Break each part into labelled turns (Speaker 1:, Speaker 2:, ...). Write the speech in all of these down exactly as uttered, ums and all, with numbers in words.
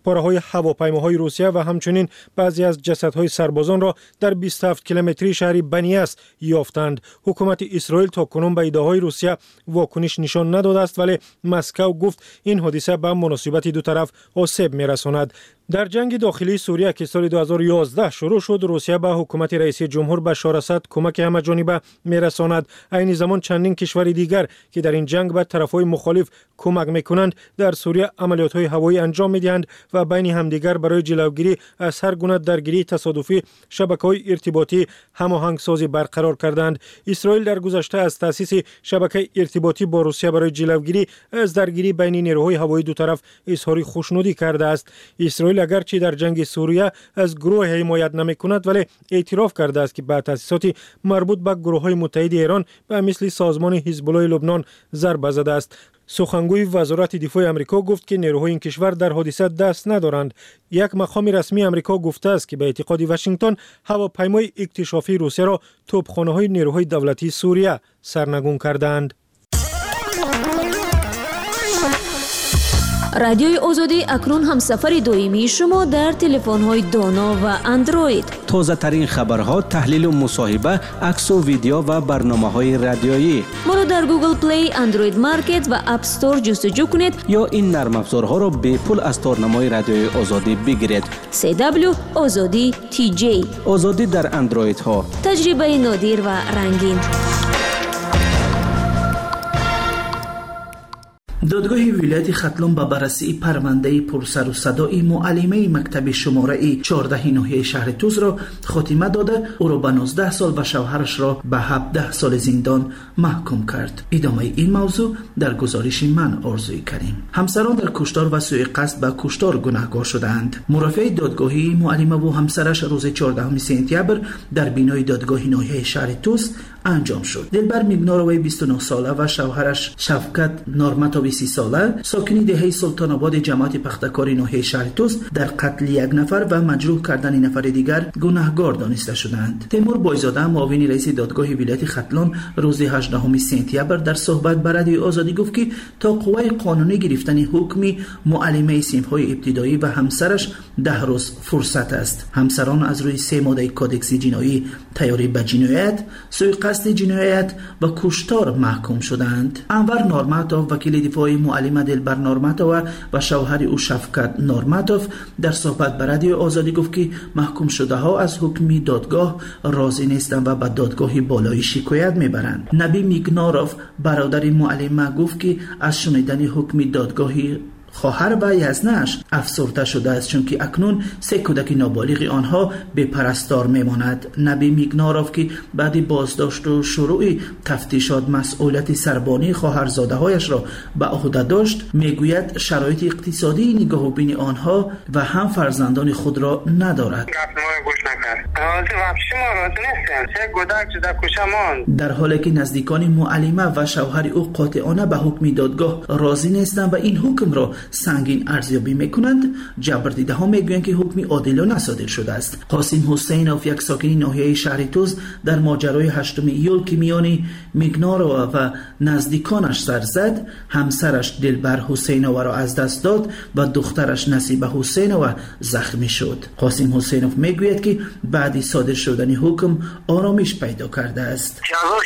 Speaker 1: پاره‌های هواپیماهای روسیه و همچنین بعضی از جسدهای سربازان را در بیست و هفت کیلومتری شهر بنیاس یافتند. حکومت اسرائیل تا کنون به ادعاهای روسیه واکنش نشان نداده است، ولی مسکو گفت این حادثه به مناسبت دو طرف آسیب می‌رساند. در جنگ داخلی سوریه که سال دو هزار و یازده شروع شد، روسیه به حکومت رئیس جمهور بشار اسد کمک همه‌جانبه می‌رساند. این زمان چندین کشور دیگر که در این جنگ به طرف‌های مخالف کمک می‌کنند در سوریه عملیات‌های هوایی انجام می‌دهند و بین همدیگر برای جلوگیری از هر گونه درگیری تصادفی شبکه‌های ارتباطی هماهنگسازی برقرار کردند. اسرائیل در گذشته از تأسیس شبکه ارتباطی با روسیه برای جلوگیری از درگیری بین نیروهای هوایی دو طرف اظهار خوشنودی کرده است. اسرائیل اگرچه در جنگ سوریه از گروه حمایت نمی‌کند، ولی اعتراف کرده است که به تأسیسات مربوط به گروه‌های متحد ایران به مثل سازمان حزب الله لبنان ضربه زده است. سخنگوی وزارت دفاع آمریکا گفت که نیروهای این کشور در حادثه دست ندارند. یک مقام رسمی آمریکا گفته است که به اعتقاد واشنگتن هواپیمای اکتشافی روسیه را توپخانه‌های نیروهای دولتی سوریه سرنگون کردند.
Speaker 2: رادیوی آزادی اکنون هم سفر دائمی شما در تلفن‌های دانا و اندروید.
Speaker 3: تازه ترین خبرها، تحلیل و مصاحبه، عکس و ویدیو و برنامه‌های رادیویی.
Speaker 2: ما را در گوگل پلی، اندروید مارکت و اپ استور جستجو کنید
Speaker 3: یا این نرم افزارها را به پول از تارنمای رادیوی آزادی بگیرید.
Speaker 2: سی دبلیو آزادی تی جی.
Speaker 3: آزادی در اندروید ها.
Speaker 2: تجربه نادر و رنگین.
Speaker 4: دادگاه ولایت ختلون با بررسی پرونده پرسر و صدای معلمه مکتب شماره چهارده ناحیه شهر توس را خاتمه داده، او را به نوزده سال و شوهرش را به هفده سال زندان محکوم کرد. ادامه این موضوع در گزارش من آرزوی کریم. همسران در کشتار و سوء قصد به کشتار گناهکار شدند. مرافع دادگاهی معلمه و همسرش روز چهاردهم سپتامبر در بینای دادگاه ناحیه شهر توس انجام شد. دلبر میگناروی بیست و نه ساله و شوهرش شفقت نارمتوی سی ساله ساکنی دهه سلطان آباد جماعت پختکار ناحیه شهر توس در قتل یک نفر و مجروح کردن نفر دیگر گناهکار دانسته شدند. تیمور بایزاده معاون رئیس دادگاه ولایت ختلون روز هجدهم سپتامبر در صحبت با رادیو آزادی گفت که تا قوه قانونی گرفتن حکمی معلمه صنف‌های ابتدایی و همسرش ده روز فرصت است. همسران از روی سه ماده کودکس جنایی تیاری به جنایت، سوء قصد جنایت و کشتار محکوم شدند. انور نورماتوف وکیل دفاع معلم دلبر نورماتوف و شوهر او شفقت نورماتوف در صحبت با رادیو آزادی گفت که محکوم شده ها از حکم دادگاه راضی نیستند و به دادگاه بالایی شکایت میبرند. نبی میگناروف برادر معلم گفت که از شنیدن حکم دادگاهی خواهر و یزنش افسرده شده است، چون که اکنون سه کودک نابالغ آنها به پرستار میماند. نبی میگناروف که بعد بازداشت و شروع تفتیشات مسئولیت سربانی خواهرزاده هایش را به عهده داشت، میگوید شرایط اقتصادی نگاه و بین آنها و هم فرزندان خود را ندارد. در حالی که نزدیکان معلمه و شوهر او قاطعانه به حکم دادگاه راضی نیستند و این حکم را سنگین ارزیابی میکنند، جبردیده ها میگویند که حکمی عادلانه صادر شده است. قاسم حسینوف، یک ساکن ناحیه شهر توس، در ماجرای هشتم ایول که میان میگنارو و نزدیکانش سر زد، همسرش دلبر حسینوف را از دست داد و دخترش نصیبه حسینوف زخمی شد. قاسم حسینوف میگوید که بعد صادر شدن حکم آرامش پیدا کرده است.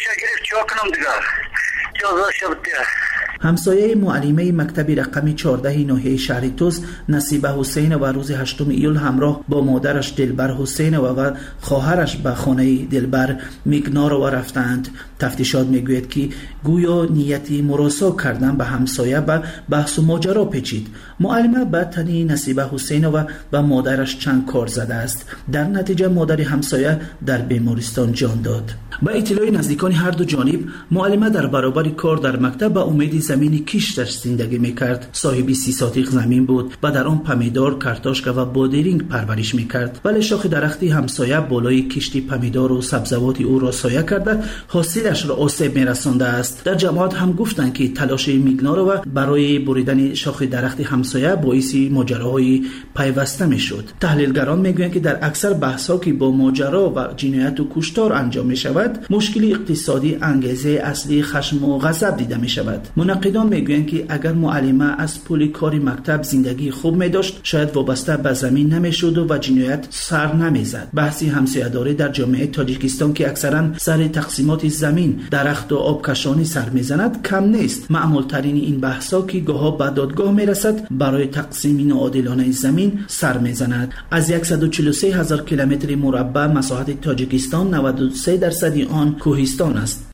Speaker 4: همسایه معلمه مکتب رقم چهارده ناحیه شهر توس نصیبه حسین و روز هشتم ایول همراه با مادرش دلبر حسین و, و خواهرش به خانه دلبر میگنارو رفتند. تفتیشات میگوید که گویا نیتی مراسا کردن به همسایه به بحث و ماجرا پیچید. معلمه به تنی نصیبه حسین و و مادرش چند کار زده است. در نتیجه مادر همسایه در بیمارستان جان داد. با اطلاع نزدیکان هر دو جانب، معلمه در برابر کار در مکتب به امید زمین کشتش زندگی میکرد. صاحب سی ساتیق زمین بود و در آن پمیدار، کارتاشکا و بادرینگ پرورش میکرد. ولی شاخ درختی همسایه بالای کشتی پمیدار و سبزوات او را سایه کرده حاصلش را آسیب میرسانده است. در جماعت هم گفتند که تلاش میگنارو برای بریدن شاخ درخت همسایه باعث ماجراهای پیوسته میشد. تحلیلگران میگویند که در اکثر بحث‌ها که با ماجرا و جنایت و کشتار انجام میشود، شود، مشکل اقتصادی انگیزه اصلی خشم و غضب دیده می شود. منقدان می گویند که اگر معلمه از پول کار مکتب زندگی خوب می داشت، شاید وابسته به زمین نمی شد و جنایت سر نمی زد. بحثی همسایه‌داری در جامعه تاجیکستان که اکثرا سر تقسیمات زمین، درخت و آبکشانی سر می زند کم نیست. معمول ترین این بحثا که گاه به دادگاه می رسد برای تقسیم ناعادلانه زمین سر می زند. از صد و چهل و سه هزار کیلومتر مربع مساحت تاجیکستان نود و سه درصد آن کوهستان است.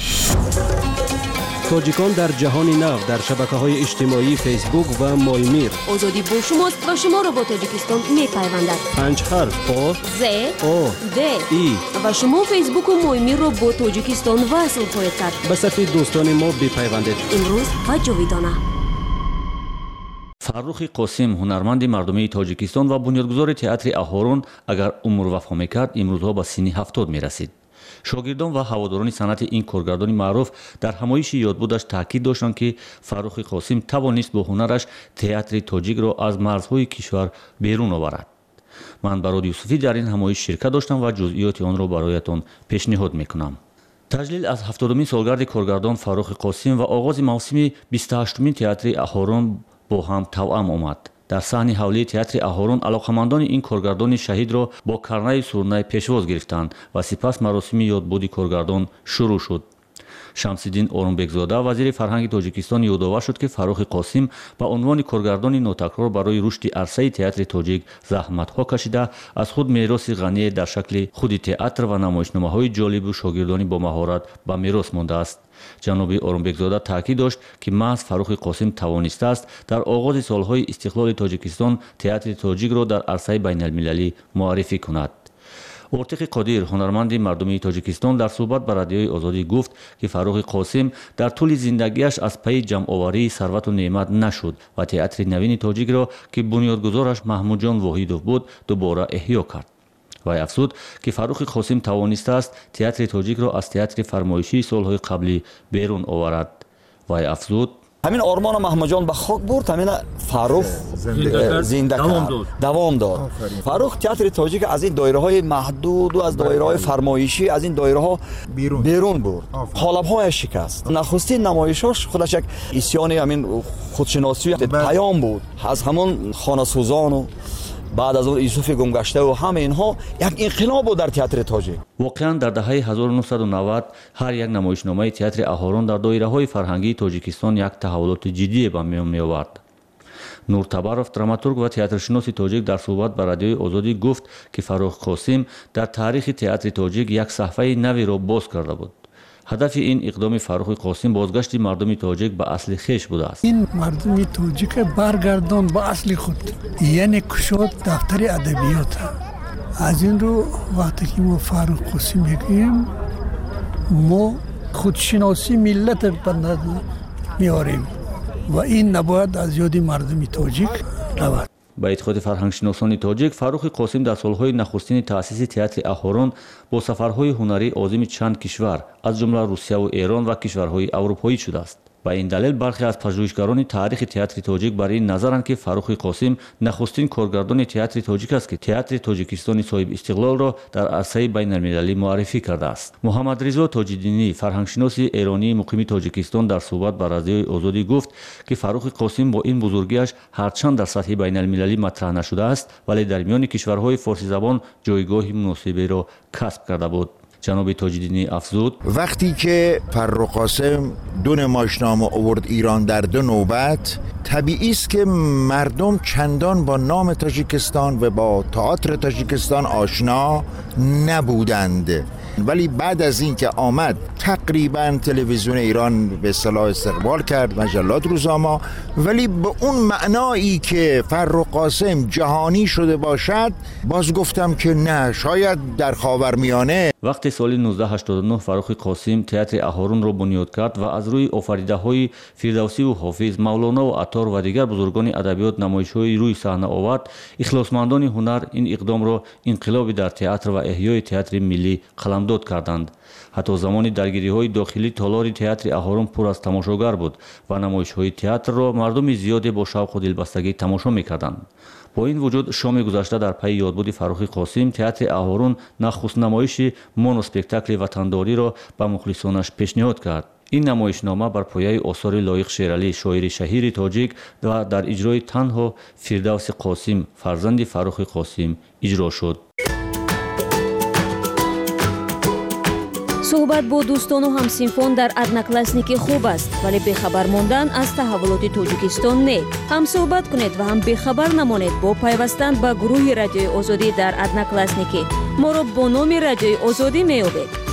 Speaker 3: تاجیکان در جهان نو در شبکه‌های اجتماعی فیسبوک و مایمیر.
Speaker 2: آزادی با شماست و شما را با تاجیکستان می‌پیوندد.
Speaker 3: پنج حرف آ
Speaker 2: ز
Speaker 3: او
Speaker 2: د
Speaker 3: ای
Speaker 2: و شما فیسبوک و مایمیر را با تاجیکستان وصل خواهید کرد.
Speaker 3: به صفحه دوستان ما بپیوندید.
Speaker 2: امروز و جاویدانه.
Speaker 5: فاروق قاسم هنرمند مردمی تاجیکستان و بنیادگذار تئاتر اهورون اگر عمر وفا میکرد امروزها به سن هفتاد میرسید. شاگردان و هواداران صنعت این کارگردان معروف در همایش یادبودش تاکید داشتند که فاروق قاسم توانست با هنرش تئاتر تاجیک را از مرزهای کشور بیرون آورد. من براد یوسفی در این همایش شرکت داشتم و جزئیات آن را برایتان پیشنهاد میکنم. تجلیل از هفتادمین سالگرد کارگردان فاروق قاسم و آغاز موسم بیست و هشتمین تئاتر اهورون با هم توأم آمد. در صحن حولی تئاتر اهورون علاقمندان این کارگردان شهید را با کرنه سورنه پیشواز گرفتند و سپس مراسم یادبود کارگردان شروع شد. شمس‌الدین اورونبکزاده وزیر فرهنگ تاجیکستان یادآور شد که فاروق قاسم به عنوان کارگردان نوتکرار برای رشد عرصه تئاتر تاجیک زحمت‌ها کشیده از خود میراث غنی در شکل خود تئاتر و نمایشنامه‌های جالب و شاگردانی با مهارت به میراث مانده است. جناب اورونبکزاده تاکید داشت که محض فاروق قاسم توانسته است در آغاز سالهای استقلال تاجیکستان تئاتر تاجیک را در عرصه بین‌المللی معرفی کند. ارتق قادر هنرمند مردمی تاجیکستان در صحبت با رادیوی آزادی گفت که فاروق قاسم در طول زندگیش از پی جمع‌آوری ثروت و نعمت نشد و تئاتر نوین تاجیک را که بنیادگذارش محمود جان واحدوف بود دوباره احیا کرد. وی افزود که فاروق قاسم توانسته است تئاتر تاجیک را از تئاتر فرمایشی سالهای قبلی بیرون آورد. وی افزود
Speaker 6: همین آرمان محمود جان به خاک برد، همین فاروق زنده کرد، دوام داد. فاروق تئاتر تاجیک از این دایره های محدود و از دایره های فرمایشی از این دایره ها بیرون, بیرون برد. قالب هایش شکست. نخستین نمایشاش خودش یک اسیان همین خودشناسی پیام بود از همون خانه سوزان و بعد از اون یوسف گمگشته و همه اینها یک انقلاب بود در تئاتر تاجیک.
Speaker 5: واقعا در دهه هزار و نهصد و نود هر یک نمایشنامه تئاتر اهورون در دایره‌های فرهنگی تاجیکستان یک تحولات جدی به میان می‌آورد. نور تبارов دراماتورگ و تئاترشناس تاجیک در صحبت با رادیوی آزادی گفت که فاروق قاسم در تاریخ تئاتر تاجیک یک صفحه نوی را باز کرده بود. هدف این اقدام فاروق قاسم بازگشت مردم تاجیک به اصل خویش بوده است.
Speaker 7: این مردم تاجیک برگردان به اصل خود، یعنی کشاد دفتر ادبیات. از این رو وقتی که ما فاروق قاسم میگیم ما خودشناسی ملت بند میاریم و این نباید از یاد مردم تاجیک رود.
Speaker 5: با اعتقاد فرهنگشناسان تاجیک فاروق قاسم در سالهای نخستین تأسیس تئاتر اهورون با سفرهای هنری عازم چند کشور از جمله روسیه و ایران و کشورهای اروپایی شده است. با این دلیل برخی از پژوهشگران تاریخ تئاتر تاجیک بر این نظرند که فاروق قاسم نخستین کارگردان تئاتر تاجیک است که تئاتر تاجیکستان صاحب استقلال را در عرصه بین‌المللی معرفی کرده است. محمد رضا تاج‌الدینی فرهنگشناس ایرانی مقیم تاجیکستان در صحبت با رادیوی آزادی گفت که فاروق قاسم با این بزرگیش هرچند در سطح بین‌المللی مطرح نشده است ولی در میان کشورهای فارسی زبان جایگاه مناسبی را کسب کرده بود. جناب تاج‌الدینی افزود
Speaker 8: وقتی که فاروق قاسم دو نمایشنامه آورد ایران در دو نوبت، طبیعی است که مردم چندان با نام تاجیکستان و با تئاتر تاجیکستان آشنا نبودند، ولی بعد از این که آمد تقریبا تلویزیون ایران به اصطلاح استقبال کرد، مجلات روزنامه، ولی به اون معنایی که فاروق قاسم جهانی شده باشد باز گفتم که نه، شاید در خاورمیانه.
Speaker 5: وقتی سال نوزده هشتاد و نه فاروق قاسم تئاتر اهورون را بنیاد کرد و از روی آفریده‌های فردوسی و حافظ، مولانا و عطار و دیگر بزرگان ادبیات نمایش‌های روی صحنه آورد، اخلاصمندان هنر این اقدام را انقلابی در تئاتر و احیای تئاتر ملی قلمداد کردند. حتی زمان درگیری‌های داخلی تالار تئاتر اهورون پر از تماشاگر بود و نمایش‌های تئاتر را مردم زیادی با شوق و دلبستگی تماشا می‌کردند. با این وجود شام گذشته در پی یادبود فروخی قاسم تئاتر اهورون نخست نمایش مونوسپکتاکل وطنداری را به مخلصانش پیشنهاد کرد. این نمایشنامه بر پایه آثار لایق شیرعلی شاعر شهیر تاجیک و در اجرای تنها فردوس قاسم فرزند فروخ قاسم اجرا شد.
Speaker 2: صحبت با دوستان و همسینفون در ادناکلاسنیکی خوب است، ولی بخبر ماندن از تحولات تاجیکستان نه. هم صحبت کنید و هم بخبر نمانید با پیوستن به گروه رادیوی آزادی در ادناکلاسنیکی. ما را با نام رادیوی آزادی میابید.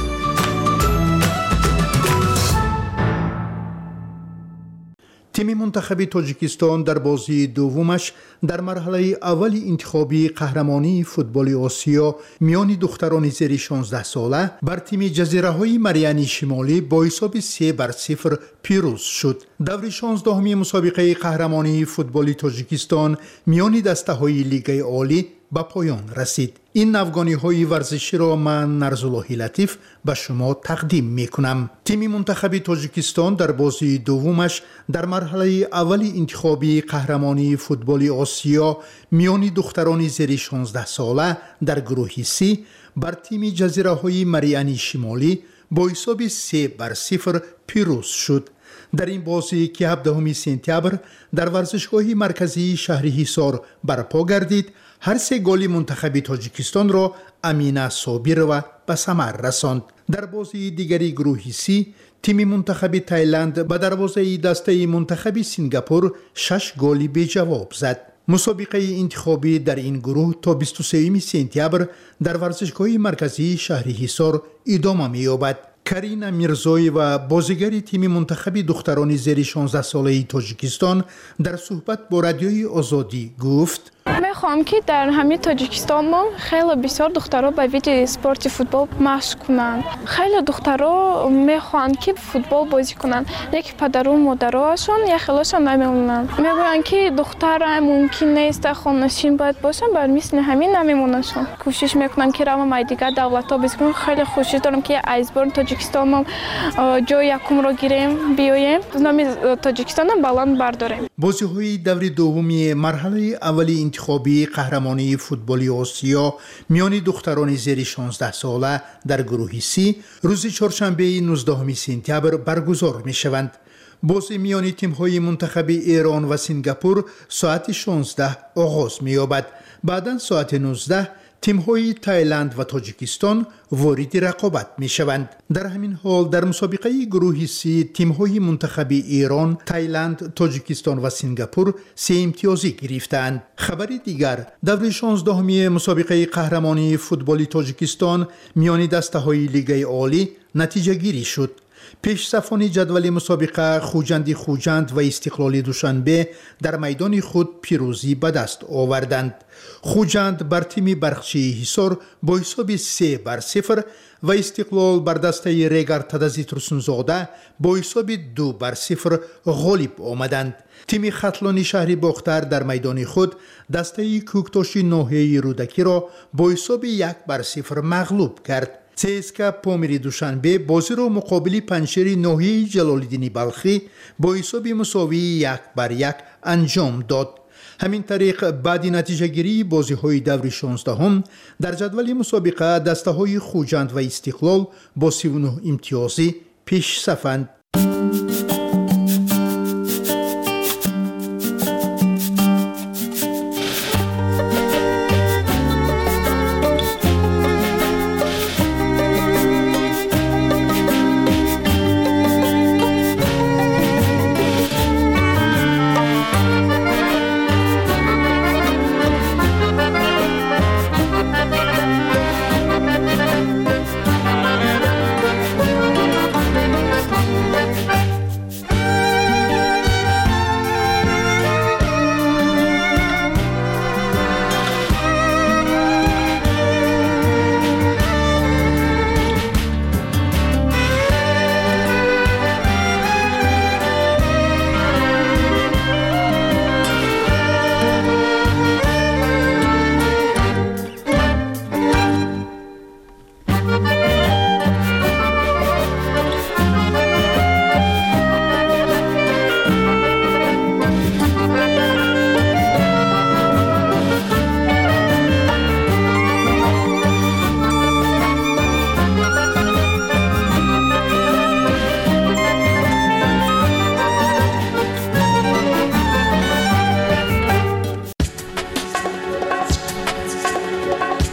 Speaker 9: تیم منتخب تاجیکستان در بازی دومش در مرحله اول انتخابی قهرمانی فوتبال آسیا میان دختران زیر شانزده ساله بر تیم جزیره‌های مریانی شمالی با حساب سه بر صفر پیروز شد. دور شانزدهمی مسابقه قهرمانی فوتبال تاجیکستان میان دسته‌های لیگ عالی به پایان رسید. این نوگانی‌های ورزشی را من نرزالله لطیف به شما تقدیم می‌کنم. تیم منتخب تاجیکستان در بازی دومش در مرحله اول انتخابی قهرمانی فوتبال آسیا میان دختران زیر شانزده ساله در گروه سی بر تیم جزیره‌های مریانی شمالی با حساب سه بر صفر پیروز شد. در این بازی که هفدهم سپتامبر در ورزشگاه مرکزی شهر حصار برپا گردید، هر سه گل منتخب تاجیکستان را امینه صابر و به ثمر رساند. در بازی دیگری گروه سی تیم منتخب تایلند به دروازه دسته منتخب سنگاپور شش گلی به جواب زد. مسابقه انتخابی در این گروه تا بیست و سوم سپتامبر در ورزشگاه مرکزی شهر حصار ادامه می‌یابد. کرینا میرزایی و بازیگر تیم منتخب دختران زیر شانزده ساله تاجیکستان در صحبت با رادیوی آزادی گفت:
Speaker 10: میخوام که در همین تاجیکستان ما خیلی بسیار دخترها به ویژه اسپورت فوتبال مشق کنند. خیلی دخترها میخوان که فوتبال بازی کنند، لیکن پدر و مادرهاشون یا خیلیشون نمیمونند. میگویند که دختر ممکن نیست خانه‌نشین باید باشن، بر مثل همین نمیموننشون. کوشش میکنن که روم مای دیگر دولت‌ها بزنن. خیلی کوشش دارم که ایزبورن تاجیکستان ما جای یکم رو گیریم بیایم، نام تاجیکستان بلند برداریم.
Speaker 9: بازی‌های دور دومی مرحله اولی انتخابی قهرمانی فوتبال آسیا میان دختران زیر شانزده ساله در گروه سی روز چهارشنبه نوزدهم سپتامبر برگزار می شوند. بازی میان تیم‌های منتخب ایران و سنگاپور ساعت شانزده آغاز می یابد. بعداً ساعت نوزده تیم‌های تایلند و تاجیکستان وارد رقابت می‌شوند. در همین حال در مسابقه گروه سی تیم‌های منتخب ایران، تایلند، تاجیکستان و سنگاپور سه امتیازی گرفتند. خبری دیگر، دور شانزدهمی مسابقه قهرمانی فوتبال تاجیکستان میان دسته‌های لیگ عالی نتیجه گیری شد. پیش صفان جدول مسابقه خوجند خوجند و استقلال دوشنبه در میدان خود پیروزی به دست آوردند. خوجند بر تیم برخچی حصار با حساب سه بر صفر و استقلال بر دسته ریگر تدزی ترسونزاده با حساب دو بر صفر غالب آمدند. تیم خطلانی شهری باختر در میدان خود دسته کوکتاشی ناحیه رودکی را با حساب یک بر صفر مغلوب کرد. سیسکا پامیری دوشنبه بازی را مقابل پنشیر ناحیه جلال‌الدین بلخی با حساب مساوی یک بر یک انجام داد. همین طریق بعد نتیجه گیری بازی های دور شانزدهم در جدول مسابقه دسته های خوجند و استقلال با سی و نه امتیازی پیش صفند.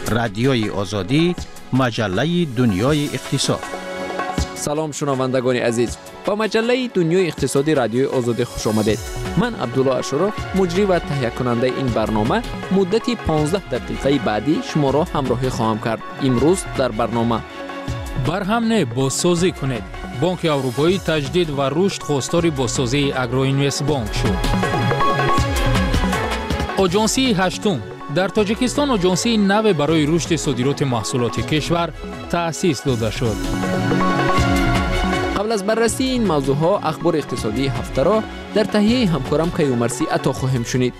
Speaker 3: رادیوی آزادی، مجله دنیای اقتصاد.
Speaker 11: سلام شنوندگان عزیز، با مجله دنیای اقتصادی رادیوی آزادی خوش آمدید. من عبدالله اشرف، مجری و تهیه کننده این برنامه، مدتی پانزده دقیقه بعدی شما را همراهی خواهم کرد. امروز در برنامه
Speaker 12: برهم نه بازسازی کنید. بانک اروپایی تجدید و رشد خواستار بازسازی اگرو اینوست بانک شد. آژانسی هشتم در تاجیکستان آژانسی نو برای رشد صادرات محصولات کشور تأسیس داده شد.
Speaker 11: قبل از بررسی این موضوع ها اخبار اقتصادی هفته را در تهیه همکارم کیومرثی عطا خواهیم شنید.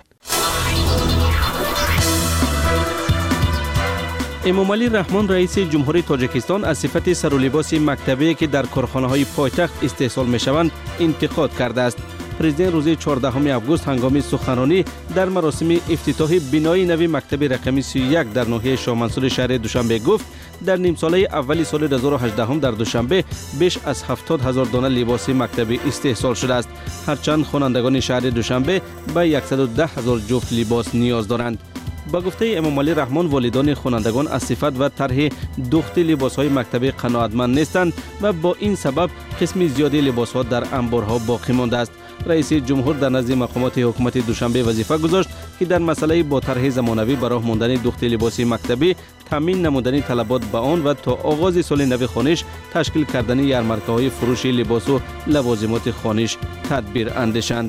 Speaker 3: امامعلی رحمان رئیس جمهوری تاجیکستان از صفت سر و لباس مکتبی که در کارخانه‌های پایتخت استحصال می‌شوند انتقاد کرده است. پرزیدنت روز چهاردهم آگوست هنگام سخنرانی در مراسم افتتاح بنای نوی مکتب رقمی سی و یک در ناحیه شاه منصور شهر دوشنبه گفت در نیم ساله اولی سال دو هزار و هجده در دوشنبه بیش از هفتاد هزار دانه لباس مکتبی استحصال شده است، هرچند خوانندگان شهر دوشنبه به صد و ده هزار جفت لباس نیاز دارند. با گفته امامعلی رحمان والدان خوانندگان از صفت و طرح دوخت لباس‌های مکتبی قناعتمند نیستند و با این سبب قسم زیادی لباس‌ها در انبارها باقی مانده است. رئیس جمهور در نزد مقامات حکومت دوشنبه وظیفه گذاشت که در مسئله با طرح زمانوی برای ماندن دوخت لباس مکتبی تامین نمودن طلبات به آن و تا آغاز سال نو خوانش تشکیل کردن یرمرکه‌های فروش لباس و لوازمات خوانش تدبیر اندیشند.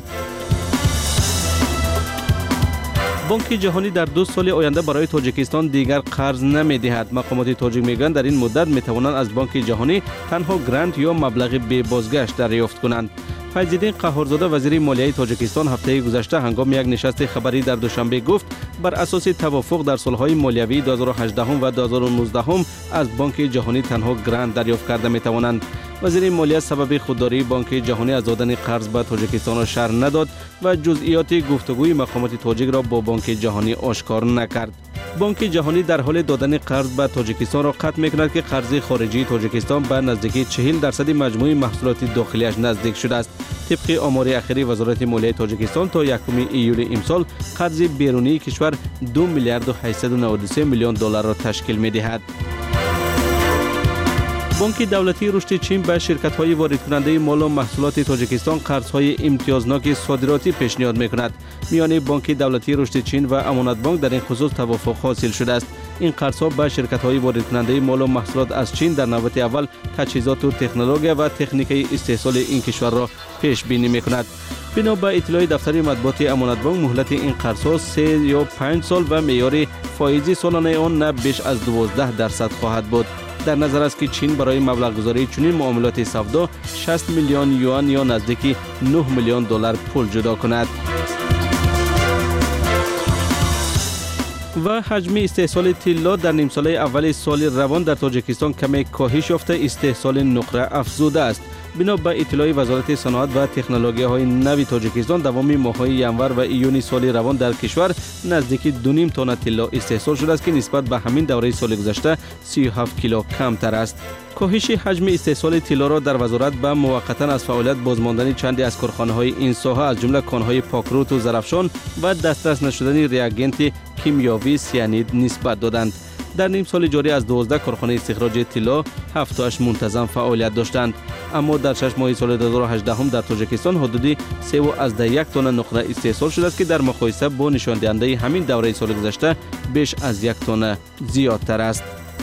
Speaker 3: بانک جهانی در دو سال آینده برای تاجیکستان دیگر قرض نمی‌دهد. مقامات تاجیک میگویند در این مدت می‌توانند از بانک جهانی تنها گرانت یا مبلغ بی بازگشت دریافت کنند. فیض‌الدین قهارزاده وزیر مالیه تاجیکستان هفته گذشته هنگام یک نشست خبری در دوشنبه گفت بر اساس توافق در سالهای مالیوی دو هزار و هجده و دو هزار و نوزده از بانک جهانی تنها گرانت دریافت کرده می‌توانند. وزیر مالیه سبب خودداری بانک جهانی از دادن قرض به تاجیکستان را شرح نداد و جزئیات گفتگوی مقامات تاجیک را با بانک جهانی آشکار نکرد. بانک جهانی در حال دادن قرض به تاجیکستان را قطع می‌کند که قرض خارجی تاجیکستان به نزدیکی چهل درصد مجموع محصولات داخلیش نزدیک شده است. طبق آمار اخیری وزارت مالیه تاجیکستان تا یکم ایول امسال قرض بیرونی کشور دو میلیارد و هشتصد و نود و سه میلیون دلار را تشکیل می‌دهد. بانک دولتی رشد چین به شرکت‌های وارد کننده مال و محصولات تاجیکستان قرض‌های امتیازناک صادراتی پیشنهاد می‌کند. میان بانک دولتی رشد چین و امانت بانک در این خصوص توافق حاصل شده است. این قرض‌ها به شرکت‌های وارد کننده مال و محصولات از چین در نوبت اول تجهیزات و تکنولوژی و تکنیک استحصال این کشور را پیش بینی می‌کند. بنا به اطلاع دفتر مطبوعات امانت بانک مهلت این قرض‌ها سه یا پنج سال و معیار فایزی سالانه آن نه بیش از دوازده درصد خواهد بود. در نظر است که چین برای مبلغ گذاری چنین معاملات سودا شصت میلیون یوان یا نزدیک نه میلیون دلار پول جدا کند. و حجم استحصال طلا در نیم ساله اول سال روان در تاجیکستان کمی کاهش یافته استحصال نقره افزوده است. بنا به اطلاع وزارت صنعت و تکنولوژی‌های نوی تاجیکستان دوام ماه‌های ینور و ایون سال روان در کشور نزدیک دو نیم تن طلا استحصال شده است که نسبت به همین دوره سال گذشته سی و هفت کیلو کمتر است. کاهش حجم استحصال طلا را در وزارت به موقتا از فعالیت بازماندن چندی از کارخانه‌های این ساحه از جمله کان‌های پاکروت و زرافشان و دسترس نشدن ریاگنت کیمیاوی سیانید نسبت دادند. در نیم سال جاری از دوازده کارخانه استخراج طلا هفت تاش منتظم فعالیت داشتند، اما در شش ماه سال دو هزار و هجده در تاجیکستان حدود سه و از ده یک تن نقره استحصال شده است که در مقایسه با نشان دهنده همین دوره سال گذشته بیش از یک تن زیادتر است.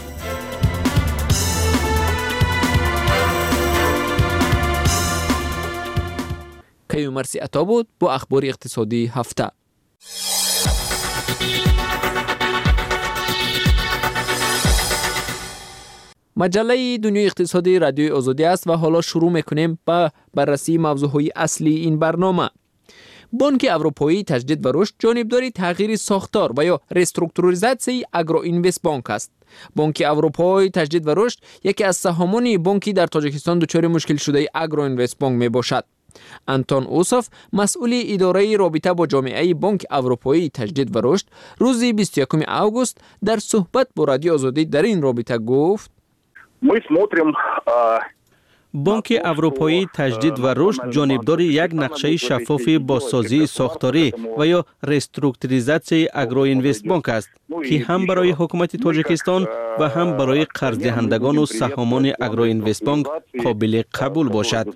Speaker 11: کیومرثی عطا بود با اخبار اقتصادی هفته. مجله دنیای اقتصادی رادیوی آزادی است و حالا شروع میکنیم با بررسی موضوعهای اصلی این برنامه. بانک اروپایی تجدید و رشد جانبدار تغییر ساختار و یا ریسترکتوریزاسیون اگرو اینوست بانک است. بانک اروپایی تجدید و رشد یکی از سهامان بانکی در تاجیکستان دچار مشکل شده اگرو اینوست بانک می باشد. انتون اوسوف مسئول اداره رابطه با جامعه بانک اروپایی تجدید و رشد روز بیست و یکم آگوست در صحبت با رادیو آزادی در این رابطه گفت:
Speaker 3: بانک اروپایی تجدید و رشد جانبدار یک نقشه شفاف بازسازی ساختاری و یا ریسترکتوریزاسیون اگرو اینوست بانک است. که هم برای حکومت تاجیکستان و هم برای قرض دهندگان و سهامان اگرو اینوست بانک قابل قبول باشد.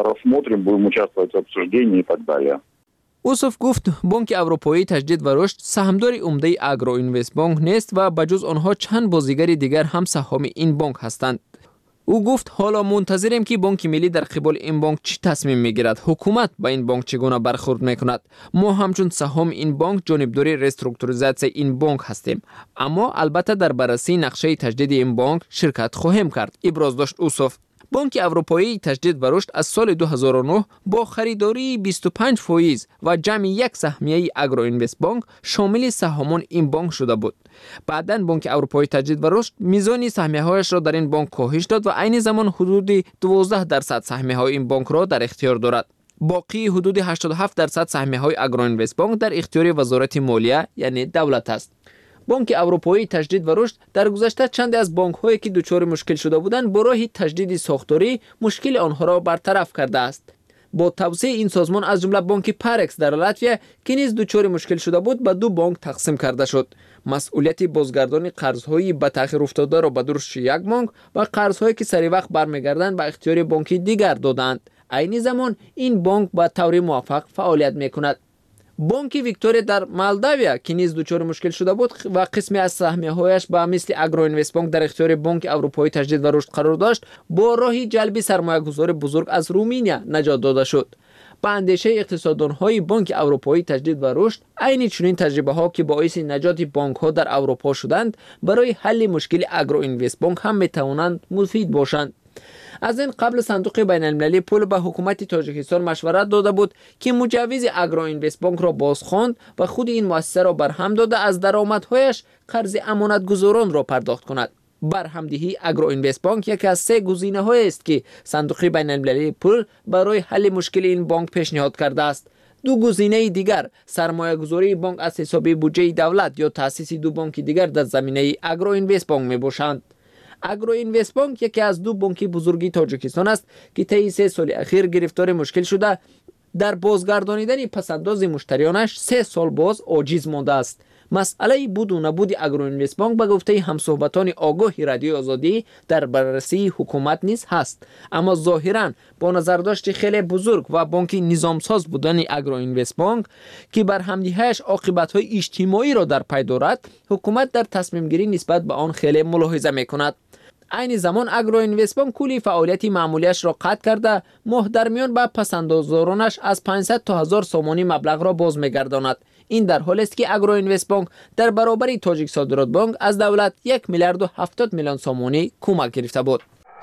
Speaker 11: اوسوف گفت بانک اروپایی تجدید و رشد سهامدار عمده اگرو اینوست بانک نیست و بجز آنها چند بازیگر دیگر هم سهام این بانک هستند. او گفت حالا منتظریم که بانک ملی در قبال این بانک چی تصمیم میگیرد، حکومت با این بانک چگونه برخورد میکند. ما همچون سهام این بانک جانبدار رسترکتوریزاسیون این بانک هستیم، اما البته در بررسی نقشه تجدید این بانک شرکت خواهیم کرد، ابراز داشت اوسوف. بانک اروپایی تجدید و رشد از سال دو هزار و نه با خریداری بیست و پنج فایز و جمع یک سهمیه اگرو اینوست بانک شامل سهامان این بانک شده بود. بعداً بانک اروپایی تجدید و رشد میزان سهمیه هایش را در این بانک کاهش داد و عین زمان حدود دوازده درصد سهمیه های این بانک را در اختیار دارد. باقی حدود هشتاد و هفت درصد سهمیه های اگرو اینوست بانک در اختیار وزارت مالیه یعنی دولت است. بانک اروپایی تجدید و رشد در گذشته چند از بانک هایی که دچار مشکل شده بودند با راه تجدید ساختاری مشکل آنها را برطرف کرده است. با توسعه این سازمان از جمله بانک پارکس در لاتویا که نیز دچار مشکل شده بود به دو بانک تقسیم کرده شد. مسئولیت بازگردانی قرض‌های به تأخیر افتاده را به دوش یک بانک و قرض‌هایی که سری وقت برمیگردند به اختیار بانک دیگر دادند. عین زمان این بانک به طور موفق فعالیت می‌کند. بانک ویکتوریا در مالداویا که نیز دچار مشکل شده بود و قسمی از سهمیه‌هایش به مثل اگرو اینوست بانک در اختیار بانک اروپایی تجدید و رشد قرار داشت، با راه جلب سرمایه‌گذار بزرگ از رومانیا نجات داده شد. با اندیشه اقتصاددان‌های بانک اروپایی تجدید و رشد، عین چنین تجربه‌ها که باعث نجات بانک‌ها در اروپا شدند، برای حل مشکل اگرو اینوست بانک هم می‌توانند مفید باشند. از این قبل صندوق بین المللی پول به حکومت تاجیکستان مشورت داده بود که مجوز اگرو اینوست بانک را بازخواند و خود این مؤسسه را برهم داده از درآمدهایش قرض امانتگزاران را پرداخت کند. برهمدهی اگرو اینوست بانک یکی از سه گزینه‌های است که صندوق بین المللی پول برای حل مشکل این بانک پیشنهاد کرده است. دو گزینه دیگر سرمایه‌گذاری بانک از حساب بودجه دولت یا تأسیس دو بانک دیگر در زمینه اگرو اینوست بانک میباشند. اگرو اینوست بانک یکی از دو بانک بزرگی تاجیکستان است که طی سه سال اخیر گرفتار مشکل شده در بازگردانیدن پسنداز مشتریانش سه سال باز عاجز مانده است. مسئله بود و نبود اگرو اینوست بانک به گفته همصحبتان آگاه رادیوی آزادی در بررسی حکومت نیز هست، اما ظاهرا با نظرداشت خیلی بزرگ و بانک نظامساز بودن اگرو اینوست بانک که برهمدهیش عاقبت‌های اجتماعی را در پی دارد، حکومت در تصمیم گیری نسبت به آن خیلی ملاحظه می‌کند. عین زمان اگرو اینوست بانک کلی فعالیت معمولیش را قطع کرده، ماه در میان به پسندازدارانش از پانصد تا هزار سامانی مبلغ را باز می‌گرداند. این در حالی است که اگرو اینوست بانک در برابر تاجیک صادرات بانک از دولت یک میلیارد و هفتاد میلیون سامانی کمک گرفته بود.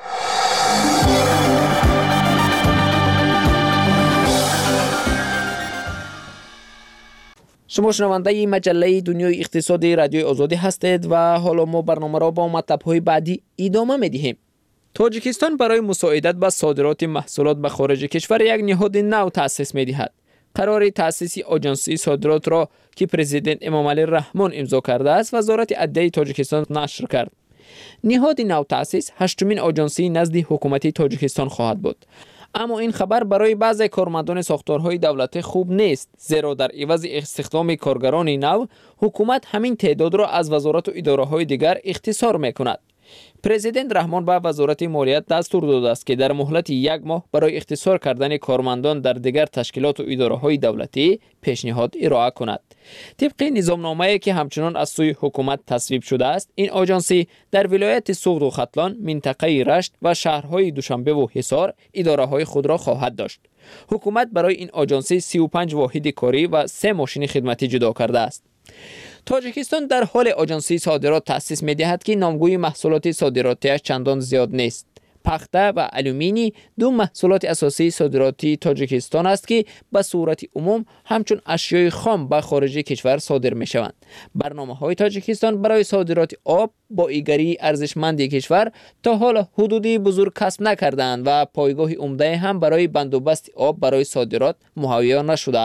Speaker 11: شما شنونده مجله دنیای اقتصادی رادیوی آزادی هستید و حالا ما برنامه را با مطلب‌های بعدی ادامه می‌دهیم. تاجیکستان برای مساعدت به صادرات محصولات به خارج کشور یک نهاد نو تأسیس می‌دهد. قرار تأسیس آژانسی صادرات را که پرزیدنت امامعلی رحمان امضا کرده است، وزارت عدلیه تاجیکستان نشر کرد. نهاد نو تأسیس هشتمین آژانسی نزد حکومت تاجیکستان خواهد بود. اما این خبر برای بعضی کارمندان ساختارهای دولتی خوب نیست، زیرا در عوض استخدام کارگران نو، حکومت همین تعداد را از وزارت و اداره‌های دیگر اختصار می‌کند. پرزیدنت رحمان به وزارت مالیات دستور داده است که در مهلت یک ماه برای اختصار کردن کارمندان در دیگر تشکیلات و اداره‌های دولتی پیشنهاد ارائه کند. طبق نظامنامه‌ای که همچنان از سوی حکومت تصویب شده است، این آژانسی در ولایت سوغد و ختلان، منطقه رشت و شهرهای دوشنبه و حصار اداره‌های خود را خواهد داشت. حکومت برای این آژانسی سی و پنج واحد کاری و سه ماشین خدمتی جدا کرده است. تاجیکستان در حال آژانسی صادرات تأسیس می‌دهد که نامگوی محصولات صادراتیش چندان زیاد نیست. پخته و آلومینی دو محصولات اساسی صادراتی تاجیکستان است که به صورت عموم همچون اشیای خام به خارج کشور صادر می‌شوند. برنامه‌های تاجیکستان برای صادرات آب با ایگری ارزشمند کشور تا حالا حدودی بزرگ کسب نکردند و پایگاه عمده هم برای بندوبست آب برای صادرات مهیا نشده است.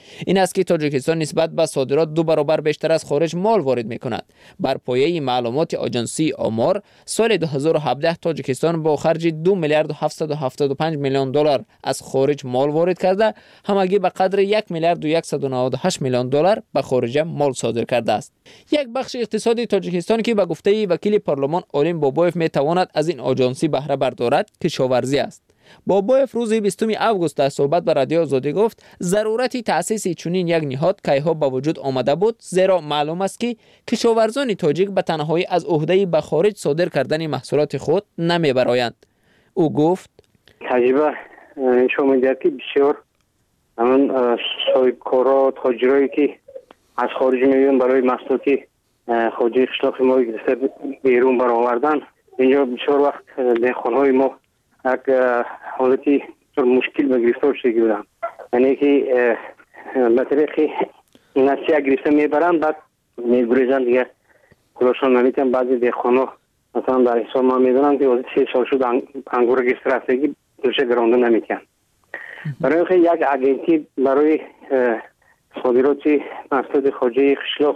Speaker 11: این است که تاجیکستان نسبت به صادرات دو برابر بیشتر از خارج مال وارد می‌کند. بر پایه معلومات آژانسی آمار، سال دو هزار و هفده تاجیکستان با خرج دو میلیارد و هفتصد و هفتاد و پنج میلیون دلار از خارج مال وارد کرده، همگی به قدر یک میلیارد و صد و نود و هشت میلیون دلار به خارج مال صادر کرده است. یک بخش اقتصادی تاجیکستان که به گفته وکیل پارلمان آلیم بابایف میتواند از این آژانسی بهره بردارد کشاورزی است. بابایف روز بیستم آگوست در صحبت با رادیو آزادی گفت ضرورتی تأسیس چنین یک نهاد کیها به وجود آمده بود، زیرا معلوم است که کشاورزان تاجیک به تنهایی از عهده به خارج صادر کردن محصولات خود نمیبرایند. او گفت
Speaker 13: تجربه نشون می‌دهد که بسیار همون صاحبکارا تاجرایی که از خارج میان برای محصولات خارجی قشلاق ما بیرون برآوردن، اینجا بسیار وقت دهقان‌های ما یک حالتی مشکل به گرفتار شده بودن، یعنی که به طریق نسیه گرفته میبرن بعد میگریزن دیگه کلاشان نمیتن. بعضی دهقانا مثلا در حساب ما میدونن که وقتی سه سال شد انگور گرفته رفتگی دوشه گرانده نمیتن. برای که یک اجنسی برای صادرات محصولات خارجی قشلاق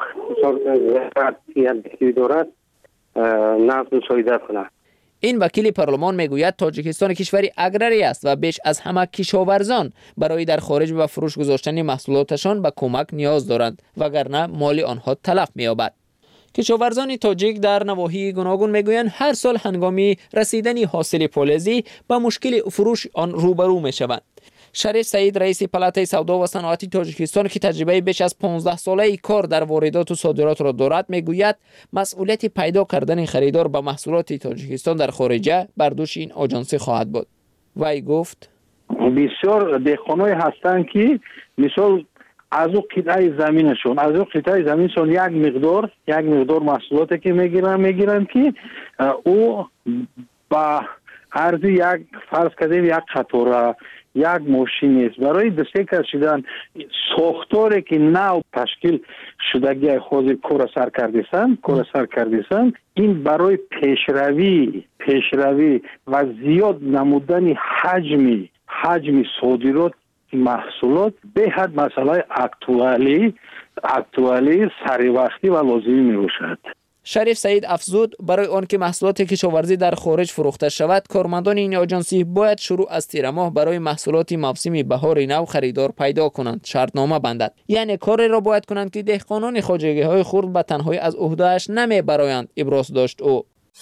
Speaker 13: زراعتی دارد نقد مساعدت کنند.
Speaker 11: این وکیل پارلمان میگوید تاجیکستان کشوری اگراری است و بیش از همه کشاورزان برای در خارج و فروش گذاشتن محصولاتشان به کمک نیاز دارند وگرنه مال آنها تلف می‌یابد. کشاورزان تاجیک در نواحی گوناگون میگویند هر سال هنگامی رسیدن حاصل فولادی با مشکل فروش آن روبرو میشوند. شریف سعید رئیس پلاتای سودا و صنعتی تاجیکستان که تجربه بیش از پانزده ساله کار در واردات و صادرات را دارد میگوید مسئولیت پیدا کردن خریدار به محصولات تاجیکستان در خارجه بر دوش این آژانسی خواهد بود. وی گفت
Speaker 14: بسیار دهقانای هستند که مثال از او قطعه زمینشون از او قطعه زمینشون یک مقدار یک مقدار محصولاتی که میگیرن میگیرن که او با عرض یک فرض کردیم یک قطار یک ماشین است برای دسته کشیدن ساختاری که نو تشکیل شدگی خود کور سر کردیسن کور سر کردیسن این برای پیشروی پیشروی و زیاد نمودن حجم حجم صادرات محصولات به حد مسئله اکتوالی اکتوالی سری وقتی و لازمی می باشد.
Speaker 11: شریف سعید افزود برای آنکه محصولات کشاورزی در خارج فروخته شود کارمندان این آژانسی باید شروع از تیر ماه برای محصولات موسمی بهار نو خریدار پیدا کنند، شرطنامه بندند. یعنی کاری را باید کنند که دهقانان خواجگی های خرد به تنهایی از عهده‌اش نمیبرایند، ابراز داشت او.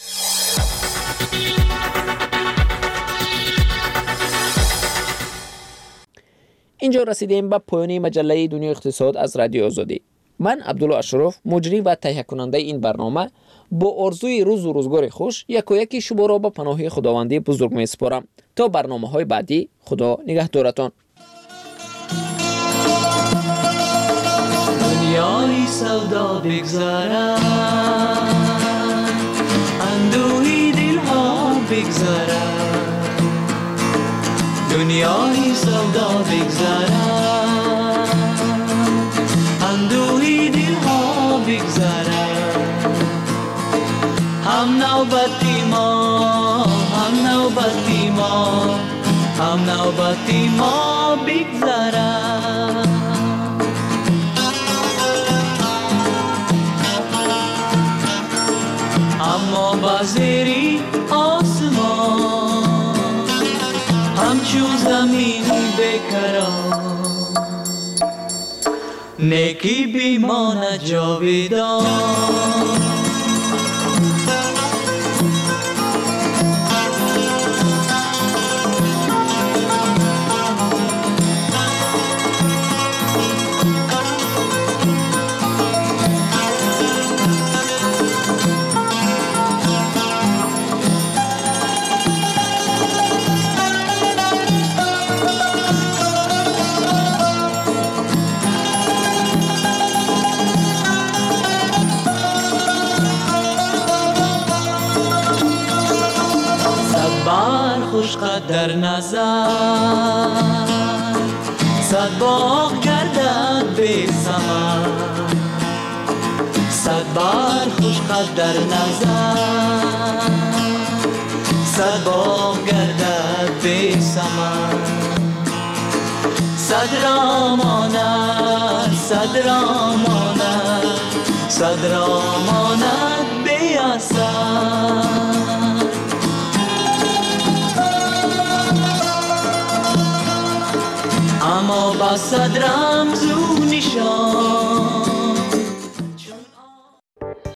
Speaker 11: اینجا رسیدیم به پایان مجله دنیای اقتصاد از رادیو آزادی. من عبدالله اشرف مجری و تهیه کننده این برنامه با آرزوی روز و روزگار خوش یک و یکی شما را به پناه خداوندی بزرگ می سپارم. تا برنامه های بعدی، خدا نگهدارتان.
Speaker 15: دنیای سودا بگذارم، اندوهی دل ها بگذارم، دنیای سودا بگذارم، اندوهی دل ها بگذارم. هم نوبتی ما هم نوبتی ما هم نوبتی ما بگذارم. اما بازیری آسمان همچون زمین بکران، نیکی بیمانه جاویدان. در نظر صد باغ گردد به ثمر، صد بار خوش قد در نظر صد باغ گردد به ثمر. صد را ماند صد را ماند صد را ماند بی اثر اما با صد رمز و نشان